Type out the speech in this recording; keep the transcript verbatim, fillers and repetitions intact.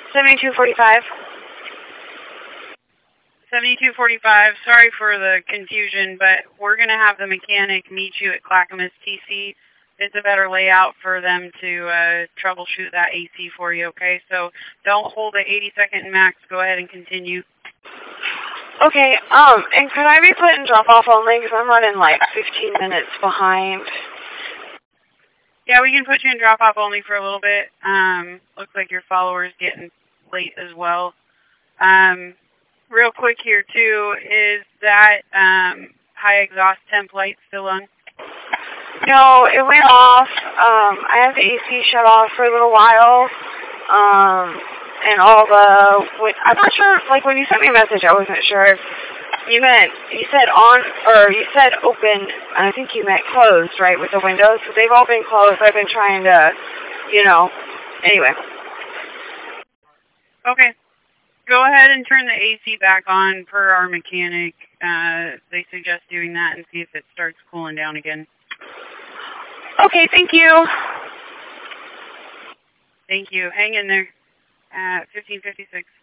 seventy-two forty-five. seventy-two forty-five, sorry for the confusion, but we're going to have the mechanic meet you at Clackamas T C. It's a better layout for them to uh, troubleshoot that A C for you, okay? So don't hold at eighty second max. Go ahead and continue. Okay, um, and could I be put in drop-off only because I'm running like fifteen minutes behind? Yeah, we can put you in drop-off only for a little bit. Um, looks like your follower's getting late as well. Um, real quick here, too, is that um, high exhaust temp light still on? No, it went off. Um, I had the A C shut off for a little while. Um, and all the, I'm not sure, like when you sent me a message, I wasn't sure if you meant, you said on, or you said open, and I think you meant closed, right, with the windows. So they've all been closed. I've been trying to, you know, anyway. Okay. Go ahead and turn the A C back on per our mechanic. Uh, they suggest doing that and see if it starts cooling down again. Okay, thank you. Thank you. Hang in there. At fifteen fifty-six.